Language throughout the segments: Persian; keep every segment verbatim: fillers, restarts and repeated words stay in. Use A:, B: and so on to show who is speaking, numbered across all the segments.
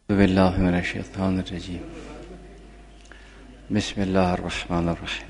A: بالله من الشیطان الرجیم. بسم الله الرحمن الرحیم.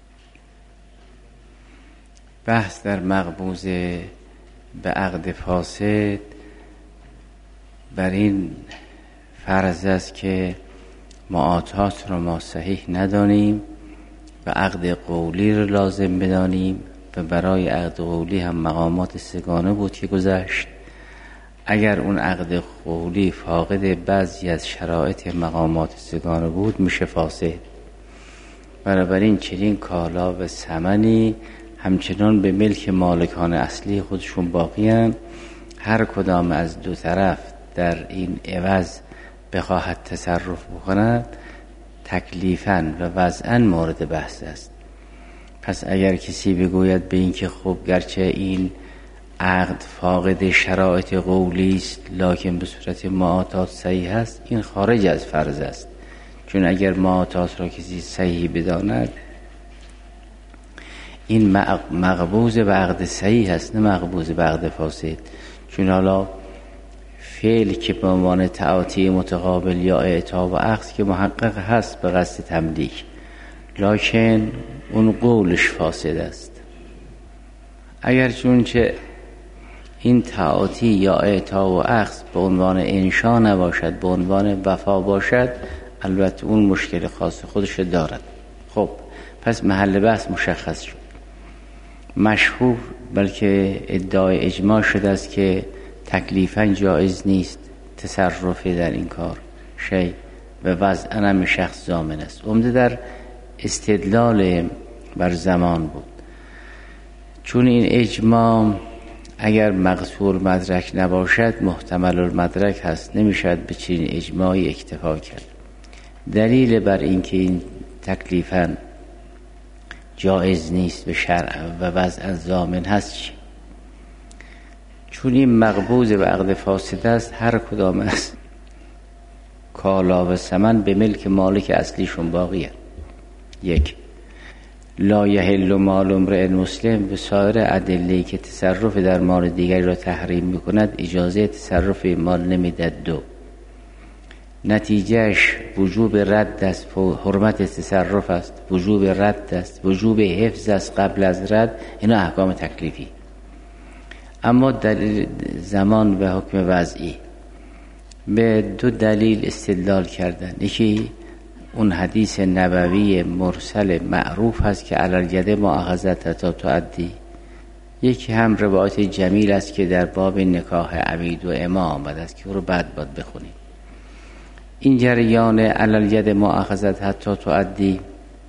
A: بحث در مقبوضه به عقد فاسد بر این فرض است که معاطات را ما صحیح ندانیم و عقد قولی را لازم بدانیم و برای عقد قولی هم مقامات سگانه بود که گذشت. اگر اون عقد قولی فاقد بعضی از شرایط مقامات سگانه بود میشه فاسد. بنابراین چنین کالا و ثمنی همچنان به ملک مالکان اصلی خودشون باقی‌اند. هر کدام از دو طرف در این عوض بخواهد تصرف بکند تکلیفاً و وضعاً مورد بحث است. پس اگر کسی بگوید به این که خب گرچه این عقد فاقد شرایط قولی است لکن به صورت معاطات صحیح است، این خارج از فرض است. چون اگر معاطات را کسی صحیح بداند این مقبوض به عقد صحیح است نه مقبوض به عقد فاسد. چون حالا فعل که به عنوان تعاطی متقابل یا اعطا و اخذ که محقق هست به قصد تملیک، لکن اون قولش فاسد است. اگر چونچه این تعاطی یا اعطا و اخذ به عنوان انشا نباشد، به عنوان وفا باشد، البته اون مشکل خاص خودش دارد. خب پس محل بحث مشخص شد. مشهور بلکه ادعای اجماع شده است که تکلیفاً جایز نیست تصرف در این کار شیء و وضعاً هم شخص ضامن است. عمده در استدلال بر زمان بود. چون این اجماع اگر مقصور مدرک نباشد محتمل المدرک هست، نمیشد به چنین اجماعی اکتفا کرد. دلیل بر اینکه این تکلیفاً جایز نیست به شرع و وضعاً ضامن هست چی؟ چون این مقبوض به عقد فاسد است، هر کدام از کالا و ثمن به ملک مالک اصلیشون باقیه. یک، لا یحل مال امرئ مسلم و سایر ادله‌ای که تصرف در مال دیگری را تحریم می‌کند اجازه تصرف مال نمیدهد. دو، نتیجهش وجوب رد است، حرمت تصرف است، وجوب رد است، وجوب حفظ است قبل از رد. اینا احکام تکلیفی. اما دلیل زمان و حکم وضعی به دو دلیل استدلال کردن. یکی اون حدیث نبوی مرسل معروف هست که علی الید مؤاخذت تا تعدی. یکی هم روایت جمیل است که در باب نکاح عبید و اما آمده است که او رو بعد باید بخونیم. این جریان علی الید مؤاخذت حتی تعدی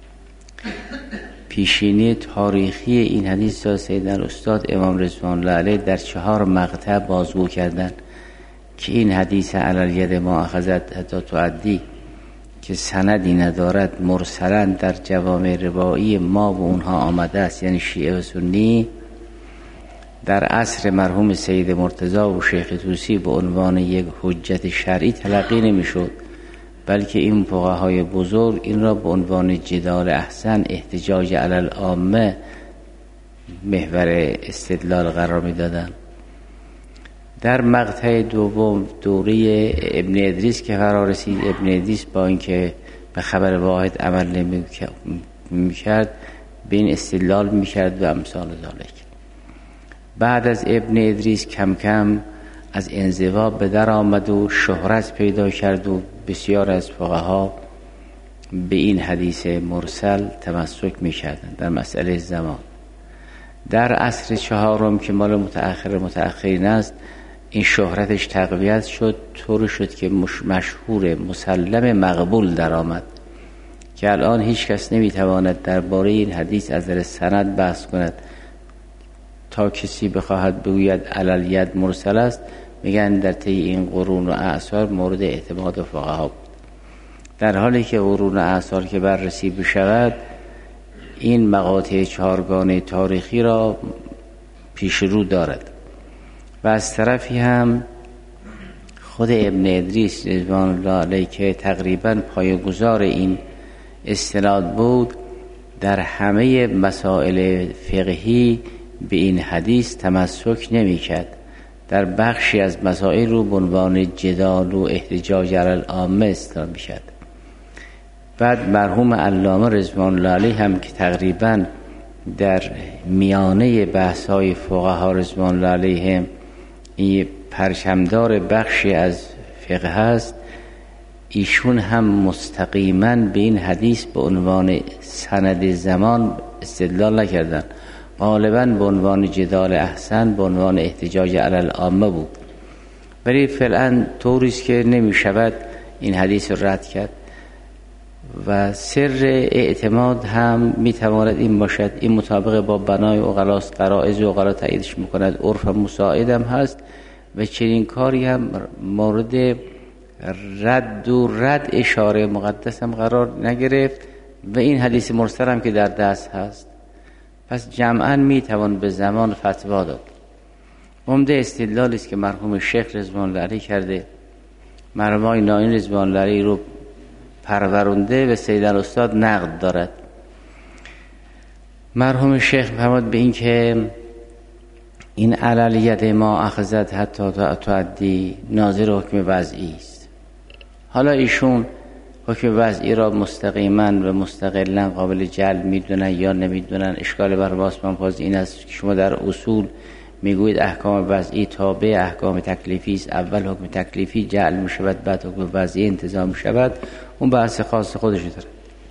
A: پیشینی تاریخی این حدیث را سیدنا استاد امام رضوان الله علیه در چهار مقطع بازگو کردند که این حدیث علی الید مؤاخذت حتی تعدی که سندی ندارد مرسلاً در جوامع روایی ما و اونها آمده است، یعنی شیعه و سنی، در عصر مرحوم سید مرتضی و شیخ طوسی به عنوان یک حجت شرعی تلقی نمی‌شد، بلکه این فقهای بزرگ این را به عنوان جدال احسن احتجاج علی العامه محور استدلال قرار می‌دادند. در مقطع دوم دوره ابن ادریس که قرار رسید، ابن ادریس با اینکه به خبر واحد عمل نمی‌کرد به این استدلال می‌کرد و امثال ذالک. بعد از ابن ادریس کم کم از انزوا به در آمد و شهرت پیدا کرد و بسیار از فقها به این حدیث مرسل تمسک می‌کردند در مسئله زمان. در عصر چهارم که مال متأخر متأخرین است، این شهرتش تقویت شد، طور شد که مشهور مسلم مقبول در آمد که الان هیچ کس نمیتواند درباره این حدیث از نظر سند بحث کند. تا کسی بخواهد بگوید علی الید مرسل است، میگن در طی این قرون و اعصار مورد اعتماد فقها بود، در حالی که قرون و اعصار که بررسی بشود این مقاطع چهارگانه تاریخی را پیش رو دارد. و از طرفی هم خود ابن ادریس رضوان الله علیه که تقریباً پایه‌گذار این استناد بود، در همه مسائل فقهی به این حدیث تمسک نمی کرد، در بخشی از مسائل رو به عنوان جدال و احتجاج علی العامه استفاده می‌کرد. بعد مرحوم علامه رضوان الله علیه هم که تقریباً در میانه بحث‌های فقها رضوان الله علیهم این پرچمدار بخشی از فقه هست، ایشون هم مستقیما به این حدیث به عنوان سند زمان استدلال نکردن، غالبا به عنوان جدال احسن، به عنوان احتجاج علی العامه بود. ولی فعلا طوری است که نمی شود این حدیث رو رد کرد و سر اعتماد هم می تواند این باشد این مطابق با بنای عقلاست، قرائز عقلا تاییدش میکند، عرف مساعد هم هست و چنین کاری هم مورد رد و رد اشاره مقدس هم قرار نگرفت و این حدیث مرسل هم که در دست هست. پس جمعاً می توان به زمان فتوا داد. عمده استدلالی است که مرحوم شیخ رضوان الله علیه کرده، مرحوم ناین رضوان الله علیه رو پرورنده و سید الاستاد نقد دارد. مرحوم شیخ فرمود به این که این علالید ما اخذت حتی تعدی ناظر حکم وضعی است. حالا ایشون حکم وضعی را مستقیما و مستقلا قابل جلب میدونن یا نمیدونن، اشکال بر واسمان پاز این است که شما در اصول میگوید احکام وضعی تابع احکام تکلیفی است، اول حکم تکلیفی جعل میشود بعد حکم وضعی انتظام میشود، اون بحث خاص خودش داره.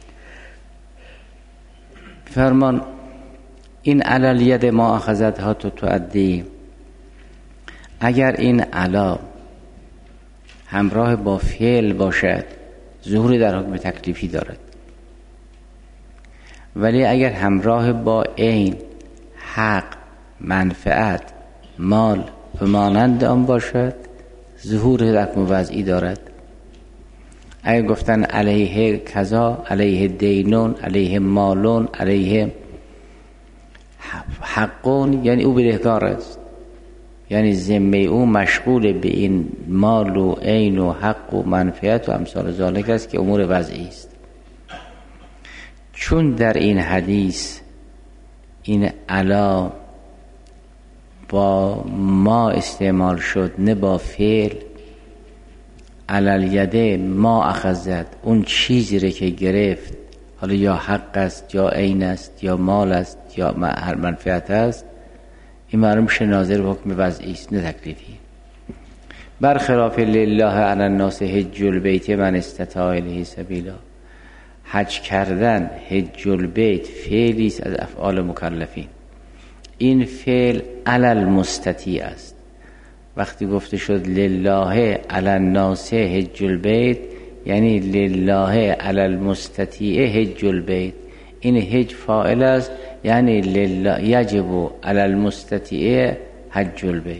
A: فرمان این علالید ما اخذت ها تو تعدی، اگر این علا همراه با فعل باشد ظهور در حکم تکلیفی دارد، ولی اگر همراه با عین، حق، منفعت، مال و مانند آن باشد ظهور در حکم وضعی دارد. اگر گفتن علیه کذا، علیه دینون، علیه مالون، علیه حقون، یعنی او بدهکار است، یعنی ذمه او مشغول به این مال و عین و حق و منفعت و امثال ذالک است که امور وضعی است. چون در این حدیث این علا با ما استعمال شد نه با فعل، علالیده ما اخذت اون چیزی رو که گرفت، حالا یا حق است یا عین است یا مال است یا هر منفعت است، این معلوم میشه ناظر به حکم وضعی است نه تکلیفی. برخلاف لله علی الناس حج البیت من استطاع الیه سبیلا، حج کردن، حج البیت فعلی است از افعال مکلفین. این فعل علی المستطیع است. وقتی گفته شد لله علی الناس حج البیت، یعنی لله علی المستطیع حج البیت. این حج فاعل است، یعنی لله یجب علی المستطیع حج البیت.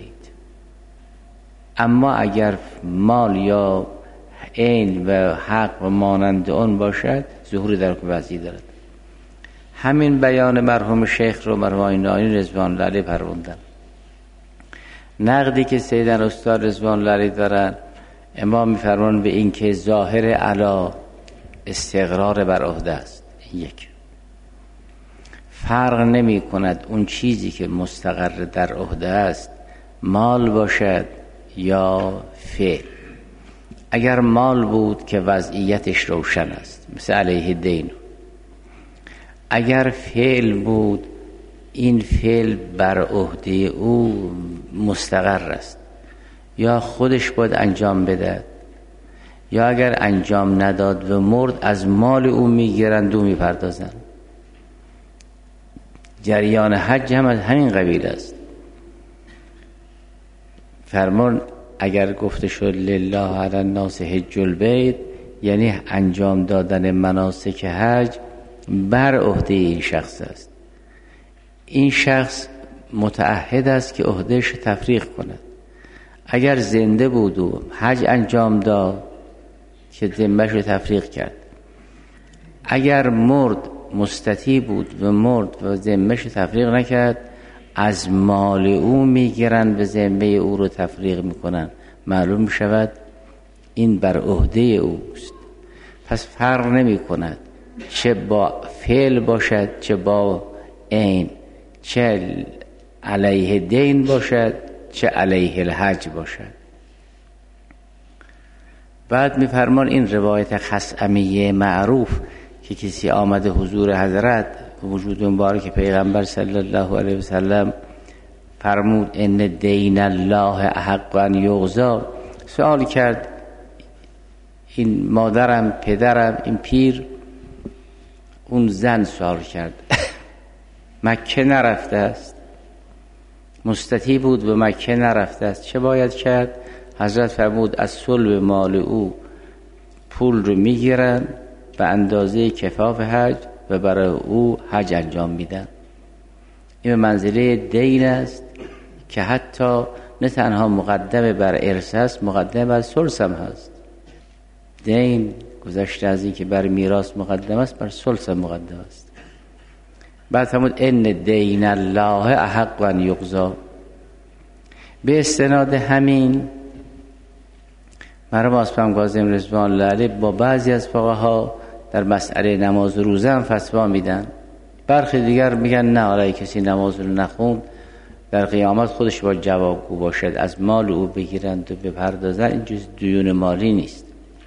A: اما اگر مال یا عین و حق و مانند آن باشد ظهور در حکم وضعی دارد. همین بیان مرحوم شیخ رو مرحوم ناین رضوان الله علیه پروندن. نقدی که سیدن استاد رضوان الله علیه دارن، امام میفرمان به این که ظاهر علا استقرار بر عهده است. یک، فرق نمی کند اون چیزی که مستقر در عهده است مال باشد یا فعل. اگر مال بود که وضعیتش روشن است، مثل علیه دین. اگر فعل بود، این فعل بر عهده او مستقر است، یا خودش باید انجام بده، یا اگر انجام نداد و مرد از مال او میگیرند و میپردازند. جریان حج هم از همین قبیل است. فرمان اگر گفته شد لله علی الناس حج البیت، یعنی انجام دادن مناسک حج بر عهده این شخص است. این شخص متعهد است که عهدهش تفریغ کند. اگر زنده بود و حج انجام داد که ذمه‌اش رو تفریغ کرد، اگر مرد مستطیع بود و مرد و ذمه‌اش رو تفریغ نکرد، از مال او میگیرن و ذمه او رو تفریغ میکنن. معلوم میشود این بر عهده اوست. پس فرق نمی کند چه با فعل باشد چه با عین، چه علیه دین باشد چه علیه الحج باشد. بعد میفرمان این روایت خثعمیه معروف که کسی آمده حضور حضرت وجود مبارک پیغمبر صلی الله علیه وسلم فرمود ان دین الله احق ان یقضی، سوال کرد این مادرم پدرم این پیر، اون زن سوال کرد مکه نرفته است، مستطیع بود و مکه نرفته است، چه باید کرد؟ حضرت فرمود از صلب مال او پول رو میگیرن به اندازه کفاف حج و برای او حج انجام میدن. این منزله دین است که حتی نه تنها مقدم بر ارث است، مقدم بر ثلث هم هست. دین گذشته از این که بر میراث مقدم است، بر ثلث مقدم است. بعد فرمود ان دین الله احق ان یقضی. به استناد همین مرحوم آصفم کاظم رضوان الله علیه با بعضی از فقها در مسئله نماز روزه هم فتوا میدن. برخی دیگر میگن نه، حالا کسی نماز رو نخوند در قیامت خودش با جوابگو باشد، از مال او بگیرند و بپردازن، این جز دیون مالی نیست.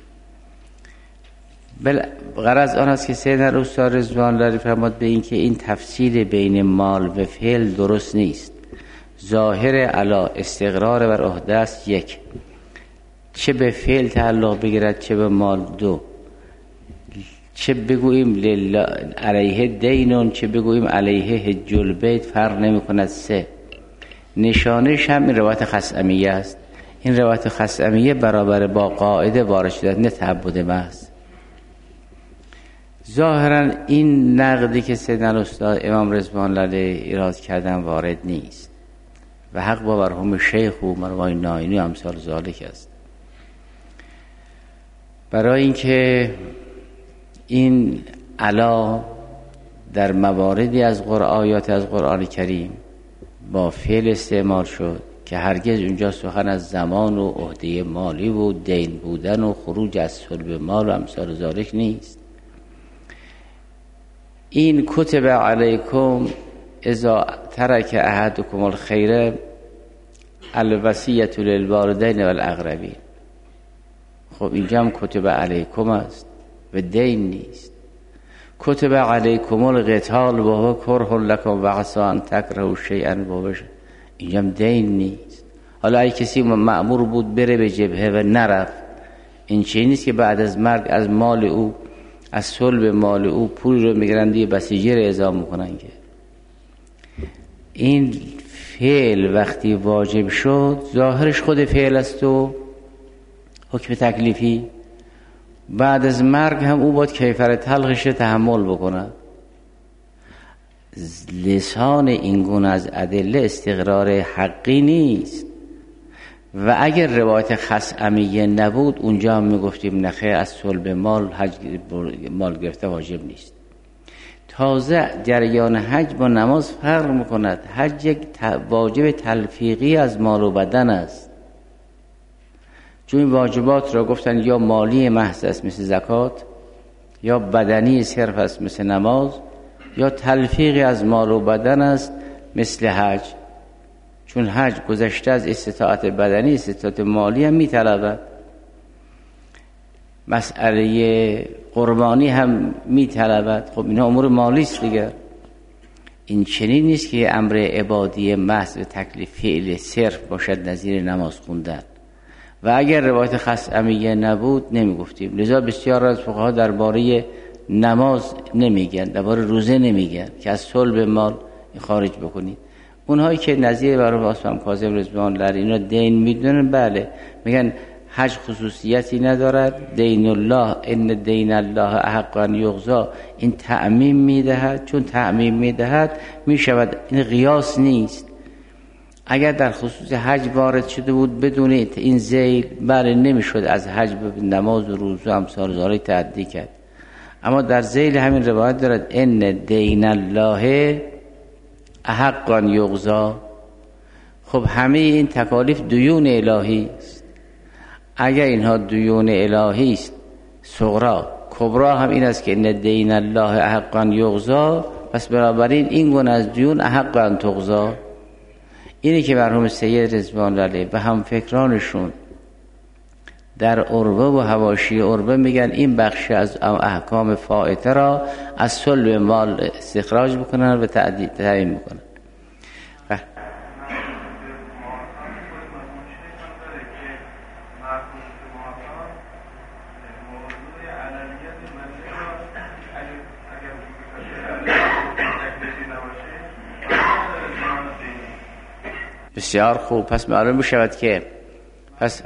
A: بل غرض آن است که سید استاد رضوان الله علیه فرمود به این که این تفصیل بین مال و فعل درست نیست. ظاهر علا استقرار بر عهده است، یک، چه به فعل تعلق بگیرد چه به مال، دو، چه بگوییم لله علیه دینون چه بگوییم علیه حج البیت فرق نمی کند، سه، نشانش هم این روایت خثعمیه است. این روایت خثعمیه برابر با قاعده وارد شده، نه تعبد محض. ظاهرا این نقدی که سیدنا الاستاد امام رضوان الله علیه ایراد کردن وارد نیست و حق با مرحوم شیخ و مرحوم ناینی و امثال ذالک است. برای اینکه این علا در مواردی از قرآن آیات از قرآن کریم با فعل استعمال شد که هرگز اونجا سخن از زمان و عهده مالی و دین بودن و خروج از صلب مال و امثال ذالک نیست. این کتب علیکم اذا ترک احدکم الخیر الوصیة للوالدین والاقربین. خب اینجا هم کتب علیکم است و دین نیست. کتب علیکم القتال و هو کره لکم و عسى ان تکرهوا شیئا و هو، اینجا هم دین نیست. حالا اگه کسی مأمور بود بره به جبهه و نرفت، این چیزی نیست که بعد از مرگ از مال او از صلب مال او پول رو میگیرن دیگه بسیجی رو اعزام میکنن. که این فعل وقتی واجب شد ظاهرش خود فعل است و حکم تکلیفی، بعد از مرگ هم او باید کیفر تلخش تحمل بکنه. لسان این گونه از ادله استقرار حقی نیست و اگر روایت خثعمیه نبود اونجا هم میگفتیم نخیر از صلب مال حج مال گرفته واجب نیست. تازه جریان حج با نماز فرق میکند. حج یک واجب تلفیقی از مال و بدن است، چون این واجبات را گفتن یا مالی محض است مثل زکات، یا بدنی صرف است مثل نماز، یا تلفیقی از مال و بدن است مثل حج. چون حج گذشته از استطاعت بدنی استطاعت مالی هم میطلبد. مسئله قربانی هم میطلبد. خب اینا امور مالی است دیگر. این چنین نیست که امر عبادی محض و تکلیف فعل صرف باشد نظیر نماز خوندن. و اگر روایت خثعمیه نبود نمیگفتیم. لذا بسیار از فقها درباره نماز نمیگن، درباره روزه نمیگن که از صلب مال خارج بکنید. اونهایی که نظیر برای آصفم کاظم رضوان الله علیه اینا دین میدونن، بله میگن حج خصوصیتی ندارد، دین الله ان دین الله احق ان یقضی، این تعمیم میدهد. چون تعمیم میدهد میشود، این قیاس نیست. اگر در خصوص حج وارد شده بود بدون این ذیل، بله نمیشد از حج به نماز و روزه و امثال ذالک تعدی کرد. اما در ذیل همین روایت دارد ان دین الله احق ان یقضی. خب همه این تکالیف دیون الهی است. اگر اینها دیون الهی است صغرا، کبرا هم این است که ان دین الله احق ان یقضی، پس بنابراین این گونه از دیون احق ان تقضی. اینی که مرحوم سید رضوان الله علیه و هم فکرانشون در عروه و حواشی عروه میگن این بخش از احکام فائته را از صلب مال استخراج بکنن و تعیین میکنن. بسیار خوب. پس معلوم میشود که پس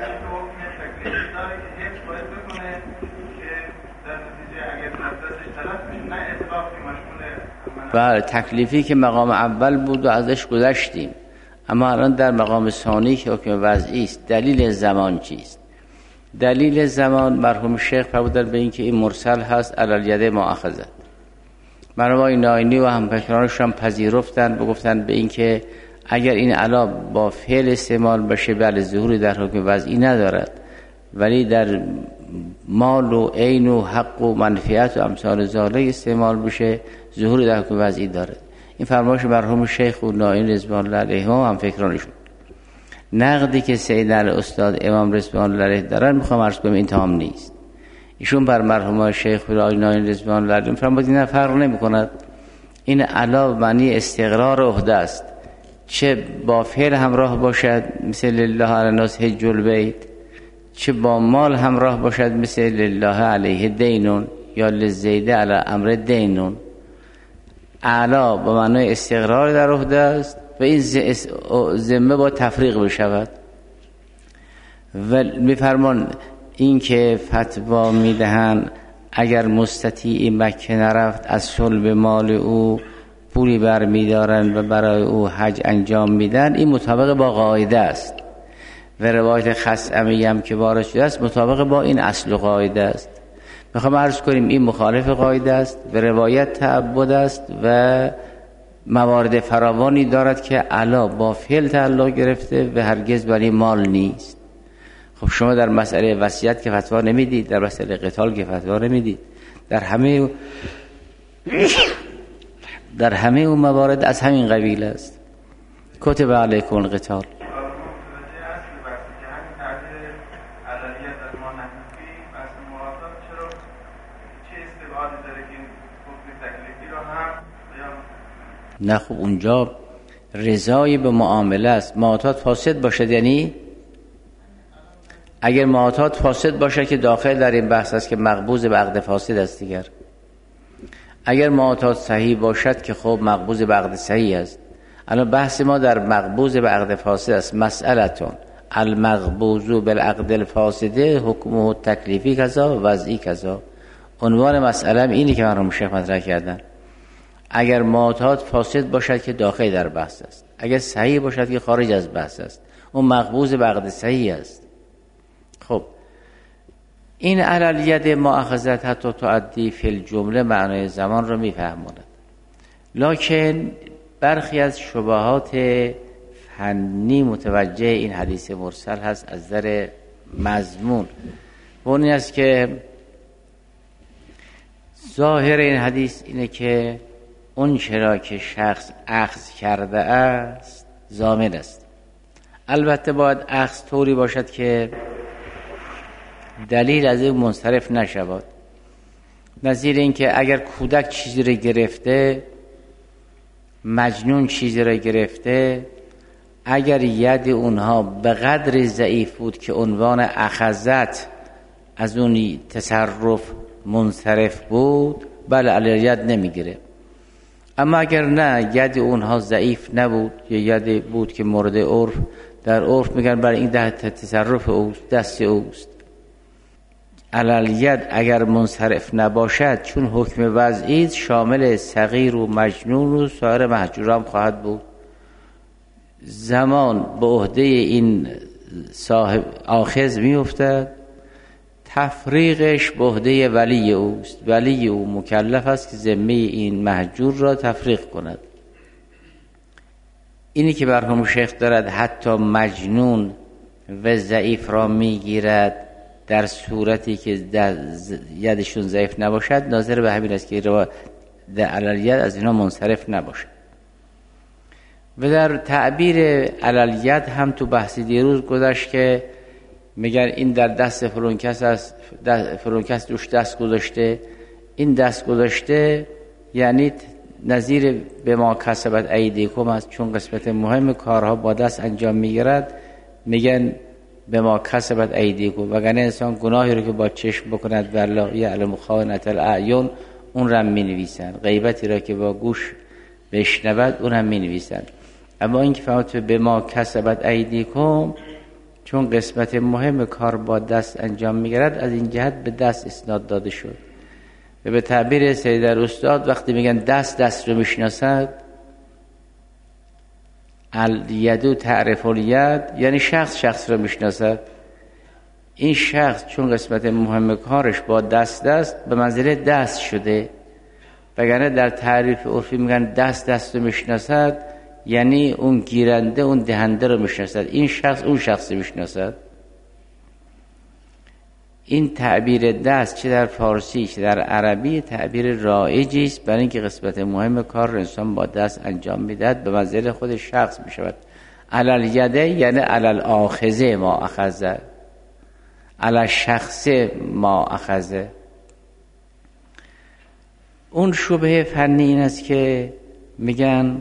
A: بله تکلیفی که مقام اول بود و ازش گذشتیم، اما الان در مقام ثانی که حکم وضعی است. دلیل زمان چیست؟ دلیل زمان مرحوم شیخ فرمودند به این که این مرسل هست علی الید ما اخذت. مرحوم ناینی و هم فکرانشان پذیرفتن و گفتن به این که اگر این علا با فعل استعمال بشه بله ظهوری در حکم وضعی ندارد، ولی در مال و عین و حق و منفعت و امثال ذالک استعمال بشه ظهوری در حکم وضعی دارد. این فرمایش مرحوم شیخ و ناین رضوان الله علیه هم فکرانشون. نقدی که سید الاستاد امام رضوان الله علیه دارن میخوام عرض کنم این تمام نیست. ایشون بر مرحوم شیخ و ناین رضوان الله علیه فرمودن نه فرق نمیکند، این علا معنی استقرار عهده است، چه با فعل همراه باشد مثل لله علی الناس حج البیت، چه با مال همراه باشد مثل لله علیه دینون یا لزید علی امر دینون. اعلا با معنای استقرار در عهده است و این ذمه با تفریق بشود. و میفرمان این که فتوا میدهن اگر مستطیع مکه نرفت از صلب مال او پولی بر میدارن و برای او حج انجام میدن، این مطابق با قاعده است. و روایت خصعمی هم که وارد شده است مطابق با این اصل و قاعده است. میخوام عرض کنیم این مخالف قاعده است و روایت تعبد است و موارد فراوانی دارد که علا با فعل تعلق گرفته و هرگز برای مال نیست. خب شما در مسئله وصیت که فتوا نمیدید، در مسئله قتال که فتوا نمیدید، در همه در همه اون موارد از همین قبیل است. کتب علیکم القتال. نه خب اونجا رضای به معامله است. معاطات فاسد باشد، یعنی اگر معاطات فاسد باشد که داخل در این بحث است که مقبوض به عقد فاسد است دیگر. اگر معاطات صحیح باشد که خب مقبوض به عقد صحیح است. الان بحث ما در مقبوض به عقد فاسد است. مسئلتون المقبوض بالعقد الفاسد حکمه تکلیفی کذا وضعی کذا. عنوان مسئله اینی که مرحوم شیخ مطرح کردن. اگر معاطات فاسد باشد که داخل در بحث است، اگر صحیح باشد که خارج از بحث است، اون مقبوض به عقد صحیح است. خب این علی ید ما اخذت حتی تعدی فی الجمله معنای زمان رو میفهموند، لکن برخی از شبهات فنی متوجه این حدیث مرسل هست از نظر مضمون. و اون است که ظاهر این حدیث اینه که اون چرا که شخص اخذ کرده است ضامن است. البته باید اخذ طوری باشد که دلیل از این منصرف نشود. نظیر این که اگر کودک چیزی رو گرفته، مجنون چیزی رو گرفته، اگر ید اونها به قدر ضعیف بود که عنوان اخذت از اون تصرف منصرف بود، بله علی ید نمیگیره. اما اگر نه ید اونها ضعیف نبود یا ید بود که مورد عرف، در عرف میگن برای این ده تصرف اوست، دست اوست. علی ید اگر منصرف نباشد چون حکم وضعی شامل صغیر و مجنون و سایر محجورام خواهد بود، زمان به عهده این صاحب آخذ میافتد، تفریقش به عهده ولی اوست. ولی او مکلف است که ذمه این محجور را تفریق کند. اینی که مرحوم شیخ دارد حتی مجنون و ضعیف را میگیرد در صورتی که یدشون ضعیف نباشد، ناظر به همین است که در علل ید از اینا منصرف نباشد. و در تعبیر علالید هم تو بحث دیروز گذاشت که میگن این در دست فلان کس است، فلان کس دوش دست گذاشته. این دست گذاشته یعنی نظیر به ما کسبت ایدیکم است، چون قسمت مهم کارها با دست انجام میگیرد میگن به ما کسبت ایدیکم، وگرنه انسان گناهی رو که با چشم بکند والله یعلم خائنة الاعین اون رو می نویسن، غیبتی را که با گوش بشنود اون هم می نویسن. اما این که فهمت به ما کسبت ایدیکم چون قسمت مهم کار با دست انجام میگیرد از این جهت به دست اسناد داده شد. و به تعبیر سید استاد وقتی میگن دست دست رو میشناسد، الیدو تعرف الید، یعنی شخص شخص رو میشناسد. این شخص چون قسمت مهم کارش با دست است به منزله دست شده، وگرنه در تعریف عرفی میگن دست دست رو میشناسد یعنی اون گیرنده اون دهنده رو میشناسد، این شخص اون شخص رو میشناسد. این تعبیر دست چه در فارسی چه در عربی تعبیر رایجی است، برای اینکه قسمت مهم کار رو انسان با دست انجام میدهد به منزله خود شخص میشود. علل یده یعنی علل آخذه ما اخذه، علل شخص ما اخذه. اون شبهه فنی این است که میگن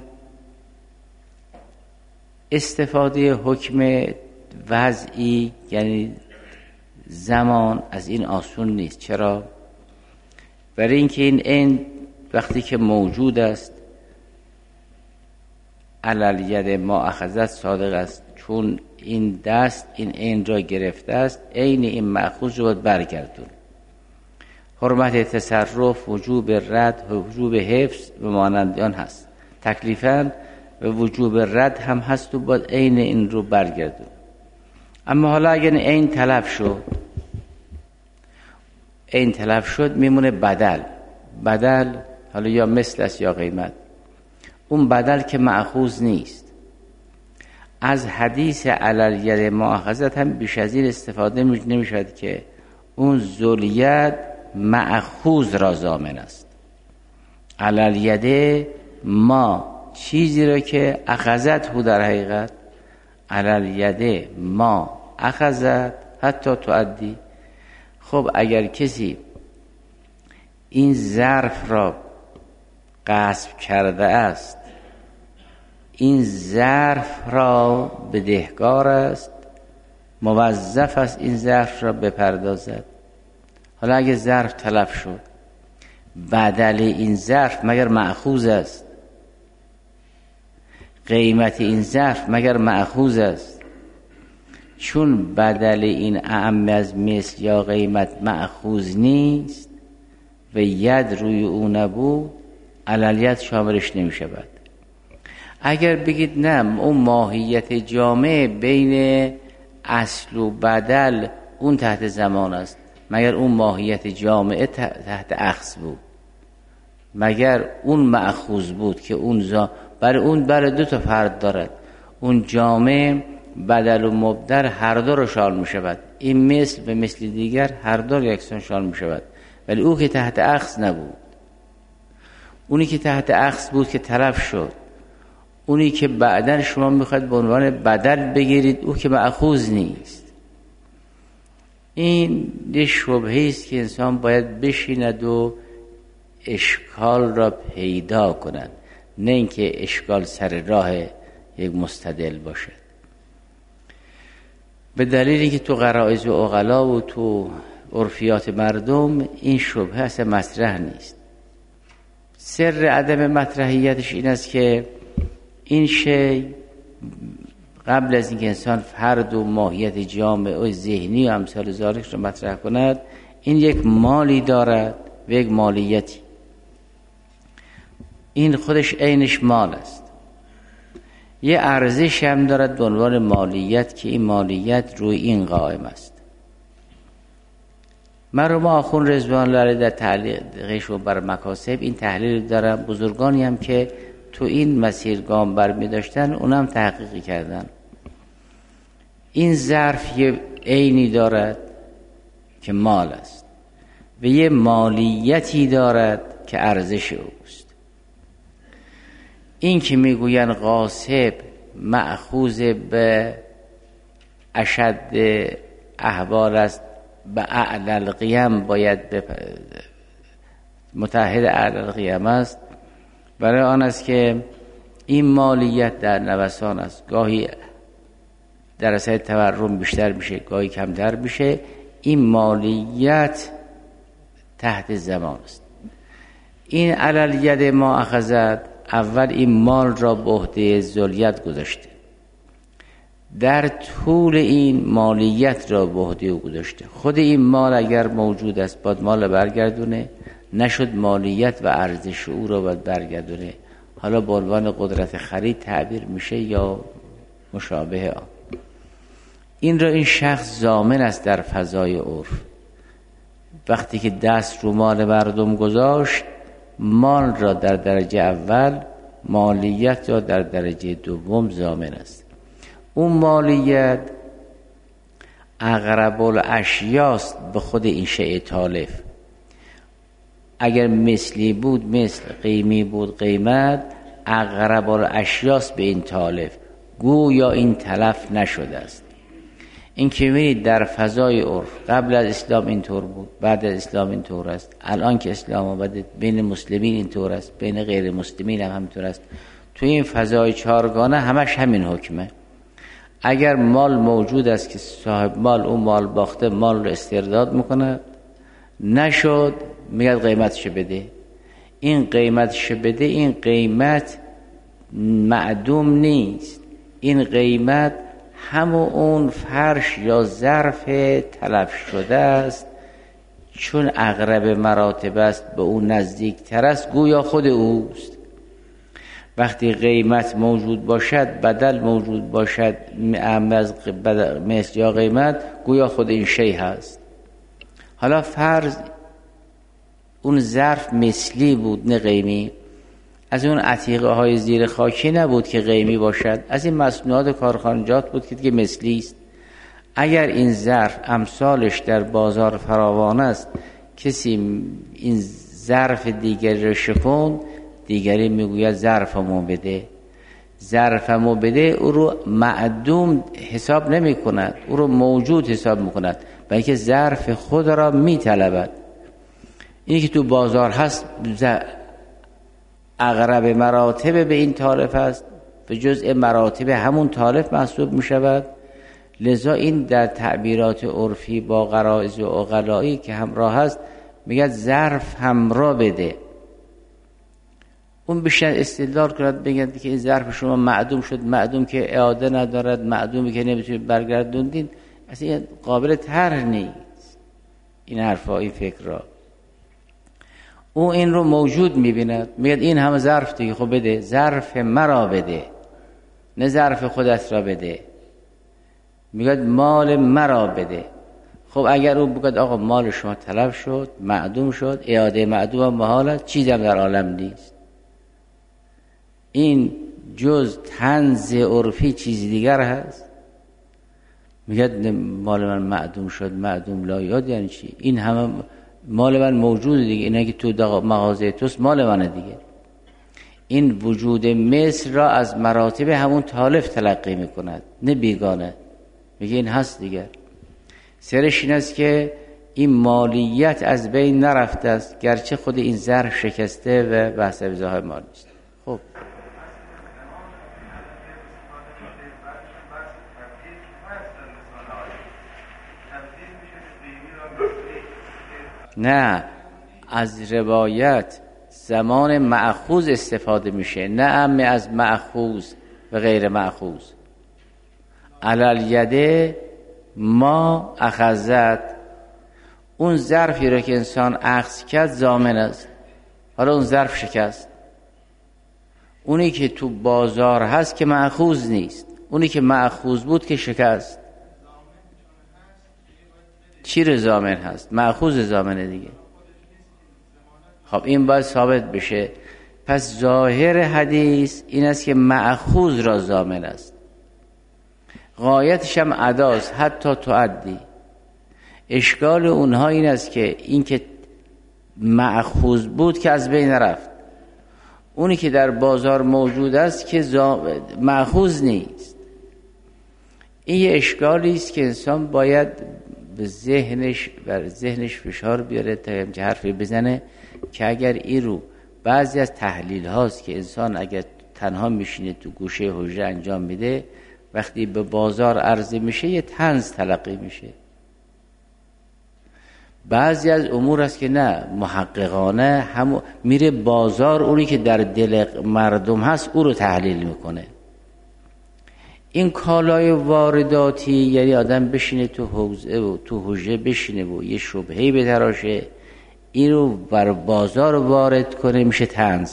A: استفاده حکم وضعی یعنی زمان از این آسون نیست. چرا؟ برای اینکه این عین وقتی که موجود است علل ید ما اخذت صادق است، چون این دست این عین را گرفته است، عین این مأخوذ رو برگردون. حرمت تصرف، وجوب رد، وجوب حفظ و مانند آن هست. تکلیفاً و وجوب رد هم هست و باید عین این رو برگردون. اما حالا اگر عین تلف شد، عین تلف شد میمونه بدل. بدل حالا یا مثل است یا قیمت. اون بدل که مأخوذ نیست. از حدیث علل ید مؤاخذت هم بیش از این استفاده نمی شود که اون ذوالید مأخوذ را ضامن است. علل ید ما چیزی را که اخذت هو در حقیقت علل ید ما اخذت حتی تؤدی. خب اگر کسی این ظرف را غصب کرده است، این ظرف را بدهکار است، موظف است این ظرف را بپردازد. حالا اگه ظرف تلف شد، بدل این ظرف مگر مأخوذ است؟ قیمت این ظرف مگر مأخوذ است؟ چون بدل این اعم از مثل یا قیمت مأخوذ نیست و ید روی او نبود، علالیت شاملش نمی شود. اگر بگید نه اون ماهیت جامع بین اصل و بدل اون تحت زمان است، مگر اون ماهیت جامعه تحت اخذ بود؟ مگر اون مأخوذ بود که اون زا... برای اون برای دو تا فرد دارد. اون جامع بدل و مبدل هر دو رو شامل می شود. این مثل به مثل دیگر هر دو رو یکسان شامل می شود. ولی او که تحت اخذ نبود، اونی که تحت اخذ بود که تلف شد، اونی که بعدن شما میخواید به عنوان بدل بگیرید، او که مأخوذ نیست. این یه شبهه است که انسان باید بشیند و اشکال را پیدا کند، نه اینکه اشکال سر راه یک مستدل باشد. به دلیلی که تو غرائز و عقلا و تو عرفیات مردم این شبهه اصلا مطرح نیست. سر عدم مطرحیتش این است که این شی قبل از اینکه انسان فرد و ماهیت جامعه و ذهنی و امثال ذالک رو مطرح کند، این یک مالی دارد و یک مالیتی. این خودش عینش مال است. یه ارزش هم دارد به عنوان مالیت که این مالیت روی این قائم است. مرحوم آخوند رضوان الله علیه در تعلیقش بر مکاسب این تحلیل دارن. بزرگانی هم که تو این مسیر گام برمی داشتن اونم تحقیقی کردن. این ظرف یه عینی دارد که مال است و یه مالیتی دارد که ارزش اوست. این که میگوین غاصب مأخوذ به اشد احوال است، به اعلی القیم باید به متحد اعلی القیم است، برای آن است که این مالیت در نوسان است، گاهی در اثر تورم بیشتر میشه، گاهی کمتر میشه. این مالیت تحت زمان است. این علی ید ما اخذت، اول این مال را به عهده ذوالید گذاشته، در طول این مالیت را به عهده او گذاشته. خود این مال اگر موجود است باید مال برگردونه، نشد مالیت و ارزش او را باید برگردونه. حالا به عنوان قدرت خرید تعبیر میشه یا مشابه آن. این را این شخص ضامن است در فضای عرف. وقتی که دست رو مال مردم گذاشت، مال را در درجه اول، مالیت را در درجه دوم ضامن است. اون مالیت اقرب الاشیاست به خود این شیء تالف. اگر مثلی بود مثل، قیمی بود قیمت، اقرب الاشیاست به این تالف، گویا این تلف نشده است. این که می‌بینید در فضای عرف قبل از اسلام اینطور بود، بعد از اسلام اینطور است، الان که اسلام آمده بین مسلمین اینطور است، بین غیر مسلمین هم همینطور است. توی این فضای چهارگانه همش همین حکمه. اگر مال موجود است که صاحب مال اون مال باخته مال رو استرداد میکنه، نشد میگه قیمتش بده. این قیمتش بده، این قیمت معدوم نیست، این قیمت همون اون فرش یا ظرف تلف شده است، چون اقرب مراتب است به اون نزدیک تر است، گویا خود اوست. وقتی قیمت موجود باشد، بدل موجود باشد مثل یا قیمت، گویا خود این شی هست. حالا فرض اون ظرف مثلی بود نه قیمی، از اون عتیقه های زیر خاکی نبود که قیمی باشد، از این مصنوعات کارخانجات بود که دیگه مثلی است. اگر این ظرف امثالش در بازار فراوان است، کسی این ظرف دیگری رو شکند، دیگری میگوید ظرفمو بده، ظرفمو بده، او رو معدوم حساب نمی کند، او رو موجود حساب میکند، بلکه ظرف خود را میطلبد. اینی که تو بازار هست اقرب مراتب به این تالف است، به جزء مراتب همون تالف محسوب می شود. لذا این در تعبیرات عرفی با غرایز و عقلایی که همراه هست میگه ظرف همراه بده. اون بیشتر استدلال کرد بگید که این ظرف شما معدوم شد، معدوم که اعاده ندارد، معدومی که نمیتونید برگردوندین، اصلا قابل طرح نیست. این حرفا، این فکر را او این رو موجود میبیند، میگه این همه ظرف دیگه، خب بده، ظرف مرا بده، نه ظرف خودت را بده. میگه مال مرا بده. خب اگر او بگه آقا مال شما تلف شد، معدوم شد، اعاده معدوم هم محالت، چیزی هم در عالم نیست، این جز طنز عرفی چیزی دیگر هست. میگه مال من معدوم شد، معدوم لا یاد، یعنی چی؟ این همه مال من موجود دیگه، اینه که تو مغازه توست مال منه دیگه. این وجود مثل را از مراتب همون تالف تلقی میکند، نه بیگانه. میگه این هست دیگه. سرش این است که این مالیت از بین نرفته است، گرچه خود این ظرف شکسته و بحث ظاهر مال نیست. خب نه، از روایت زمان مأخوذ استفاده میشه، نه اما از مأخوذ و غیر مأخوذ. علل یده ما اخذت، اون ظرفی رو که انسان اخذ کرد ضامن است. حالا اون ظرف شکست، اونی که تو بازار هست که مأخوذ نیست، اونی که مأخوذ بود که شکست. چی رو ضامن هست؟ مأخوذ ضامنه دیگه. خب این باید ثابت بشه. پس ظاهر حدیث این است که مأخوذ را ضامن است، غایتش هم اداست، حتی تعدی. اشکال اونها این است که این که مأخوذ بود که از بین رفت، اونی که در بازار موجود است که مأخوذ نیست. این یه اشکالی است که انسان باید به ذهنش بر ذهنش فشار بیاره تا همچه حرفی بزنه که اگر این رو بعضی از تحلیل هاست که انسان اگر تنها میشینه تو گوشه حجره انجام میده، وقتی به بازار عرضه میشه یه طنز تلقی میشه. بعضی از امور است که نه، محققانه هم میره بازار، اونی که در دل مردم هست او رو تحلیل میکنه. این کالای وارداتی، یعنی آدم بشینه تو حوزه و تو حجره بشینه و یه شبهه‌ای بتراشه این رو بر بازار وارد کنه، میشه طنز.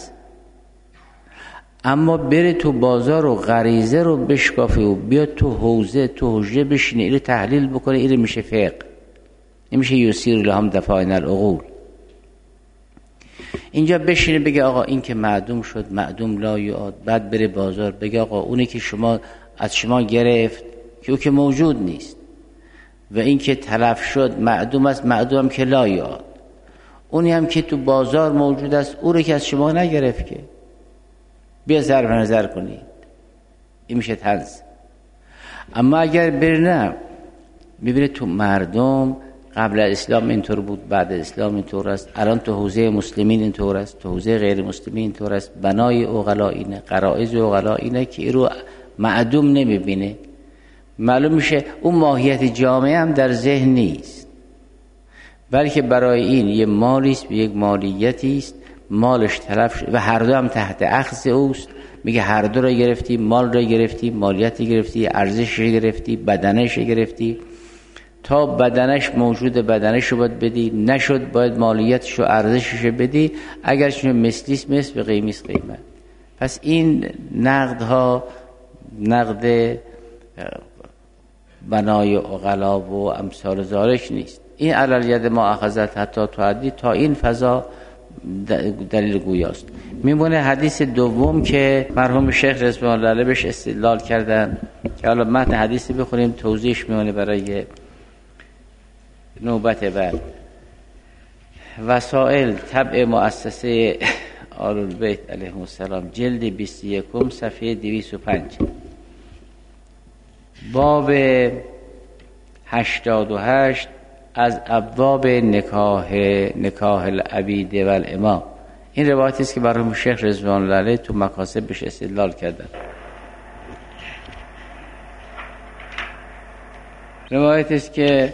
A: اما بره تو بازار و غریزه رو بشکافه و بیاد تو حوزه تو حجره بشینه این رو تحلیل بکنه، این رو میشه فقه. این میشه یسیر لهم دفاعن العقول. اینجا بشینه بگه آقا این که معدوم شد معدوم لا یعاد، بعد بره بازار بگه آقا اونی که شما از شما گرفت که او که موجود نیست و این که تلف شد معدوم است، معدوم هم که لا یعاد، اونی هم که تو بازار موجود است او رو که از شما نگرفت که بیا ضرب نظر کنید، این میشه طنز. اما اگر بره نه میبینه تو مردم قبل اسلام اینطور بود، بعد اسلام اینطور است، الان تو حوزه مسلمین اینطور است، تو حوزه غیر مسلمین اینطور است، بنای عقلا اینه، غرایز عقلا اینه که این رو معدوم نمیبینه، معلوم میشه اون ماهیت جامعه هم در ذهن نیست، بلکه برای این یه مالی است، یک مالیتی است، مالش تلف شد و هر دو هم تحت اخذ اوست. میگه هر دو رو گرفتی، مال رو گرفتی، مالیت گرفتی، ارزش رو گرفتی، بدنش رو گرفتی. تا بدنش موجود بدنش رو باید بدی، نشد باید مالیتش و ارزشش رو بدی، اگر چون مثلیست مثل به قیمیست قیمت. پس این نقدها نقد بنای عقلا و امثال ذالک نیست. این علی ید ما اخذت حتی تعدی، تا این فضا دلیل گویاست. میمونه حدیث دوم که مرحوم شیخ رضوان الله علیه بهش استدلال کردن که حالا متن حدیثی بخونیم توضیحش میمونه برای نوبت بعد. وسائل طبع مؤسسه آل البیت علیهم السلام، جلد بیست و یک صفحه دویست و پنج، باب هشتاد و هشت از ابواب نکاح نکاح العبید و الامام. این روایتی است که مرحوم شیخ رضوان الله علیه تو مکاسب بهش استدلال کردن. روایتی است که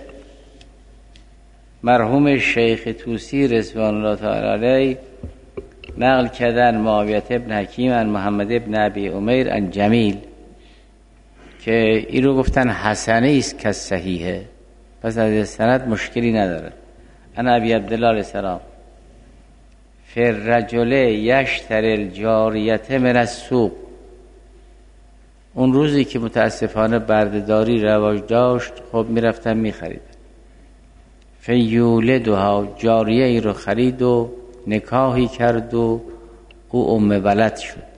A: مرحوم شیخ طوسی رضوان الله تعالی علیه نقل کردن معاویه ابن حکیم عن محمد ابن ابی عمیر عن جمیل که این رو گفتن حسنه است که صحیحه، پس از سند مشکلی نداره. انا ابی عبدالله علیه السلام فر رجل یشتری الجاریت من السوق، اون روزی که متاسفانه بردهداری رواج داشت خب میرفتن میخریدن، فیولدها، جاریه ای رو خرید و نکاحی کرد و او ام ولد شد.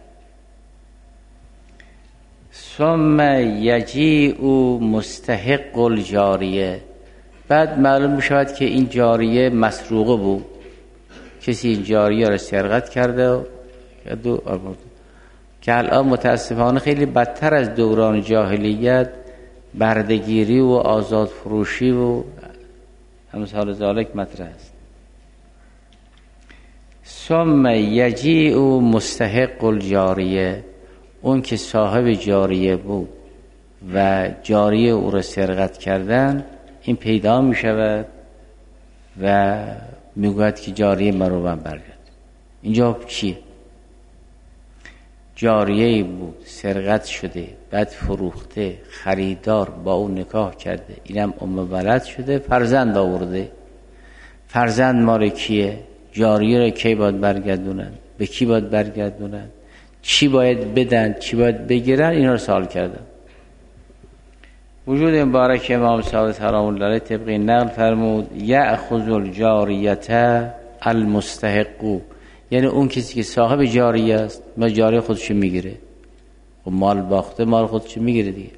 A: ثم یجیء مستحق الجاریه، بعد معلوم میشود که این جاریه مسروقه بود، کسی این جاریه را سرقت کرده و که الان متاسفانه خیلی بدتر از دوران جاهلیت بردگیری و آزاد فروشی و امثال ذالک مطرح است. ثم یجیء مستحق الجاریه، اون که صاحب جاریه بود و جاریه او را سرقت کردن، این پیدا می شود و می گوید که جاریه مرا من برگرد. اینجا چیه؟ جاریه بود سرقت شده، بعد فروخته، خریدار با اون نکاح کرده، اینم ام ولد شده، فرزند آورده. فرزند مال کیه؟ جاریه را کی باید برگردونن؟ به کی باید برگردونن؟ چی باید بدن؟ چی باید بگیرن؟ اینا رو سوال کردن. وجود مبارک امام صادق سلام الله علیه طبق نقل فرمود یأخذ الجاریه المستحق، یعنی اون کسی که صاحب جاریه است ما جاریه خودش میگیره، خب مال باخته مال خودش میگیره دیگه.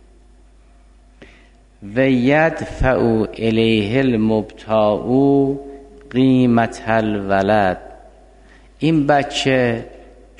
A: و یدفع الیه المبتاع قیمت الولد، این بچه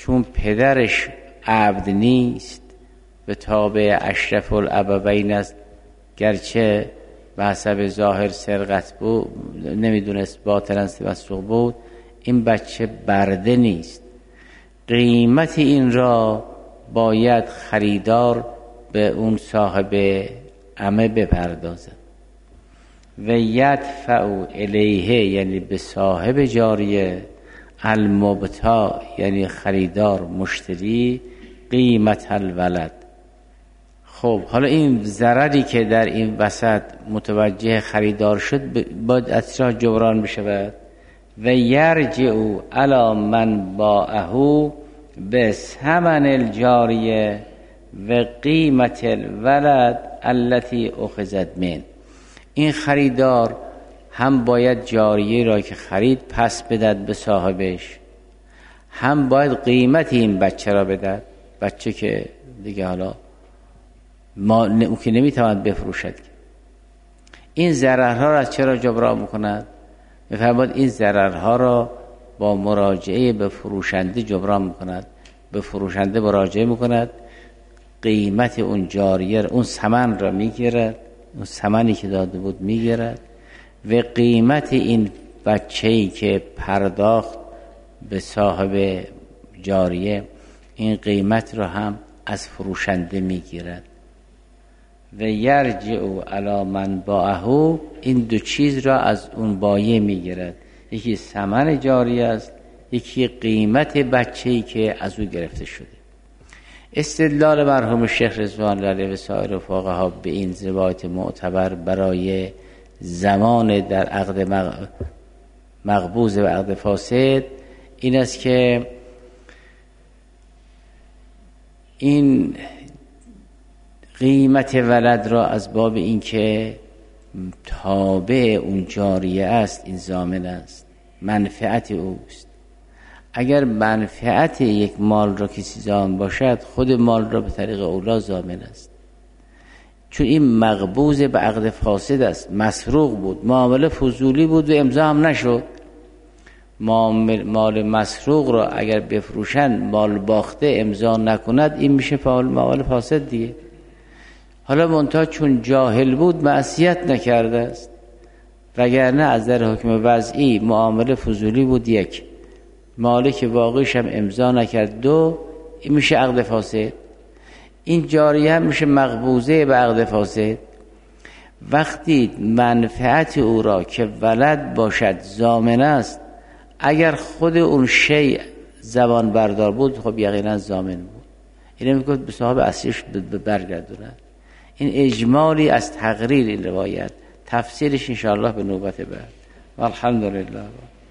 A: چون پدرش عبد نیست به تابع اشرف الابوین است، گرچه به حسب ظاهر سرقت بود، نمیدونست باطلا مسروق بود، این بچه برده نیست. قیمت این را باید خریدار به اون صاحب عمه بپردازد. و یدفع الیه یعنی به صاحب جاریه، المبتاع یعنی خریدار مشتری، قیمت الولد. خب حالا این ضرری که در این وسط متوجه خریدار شد باید از چرا جبران بشود؟ و یرجع علی من باعه به ثمن الجاریه و قیمت الولد التي اخذت من. این خریدار هم باید جاریه را که خرید پس بدهد به صاحبش، هم باید قیمت این بچه را بدهد. بچه که دیگه حالا ما او که نمیتواند بفروشد. این ضررها را از چرا جبران میکند؟ میفرماید این ضررها را با مراجعه به فروشنده جبران میکند. به فروشنده مراجعه میکند، قیمت اون جاریه اون ثمن را میگیرد، اون ثمنی که داده بود میگیرد و قیمت این بچه‌ای که پرداخت به صاحب جاریه این قیمت را هم از فروشنده میگیرد. و یرجع علی من باعه، این دو چیز را از اون بایع میگیرد، یکی ثمن جاریه است، یکی قیمت بچه‌ای که از او گرفته شده. استدلال مرحوم شیخ رضوان الله علیه و سایر فقها به این روایت معتبر برای زمان در عقد مقبوض و عقد فاسد این است که این قیمت ولد را از باب این که تابع اون جاریه است این ضامن است، منفعت اوست. اگر منفعت یک مال را کسی ضامن باشد، خود مال را به طریق اولا ضامن است، چون این مقبوض به عقد فاسد است، مسروق بود، معامله فضولی بود و امضا هم نشد. مال مسروق را اگر بفروشند مال باخته امضا نکند، این میشه معامله فاسد دیگه. حالا منتها چون جاهل بود معصیت نکرده است، وگرنه از در حکم وضعی معامله فضولی بود یک، مالک واقعیش هم امضا نکرد دو، این میشه عقد فاسد. این جاریه هم میشه مقبوضه به عقد فاسد. وقتی منفعت او را که ولد باشد ضامن است، اگر خود اون شیء زبان بردار بود خب یقینا ضامن بود، اینو میگه به صاحب اصلیش برگردوند. این اجمالی از تقریر این روایت، تفسیرش انشاءالله به نوبت بعد. والحمدلله.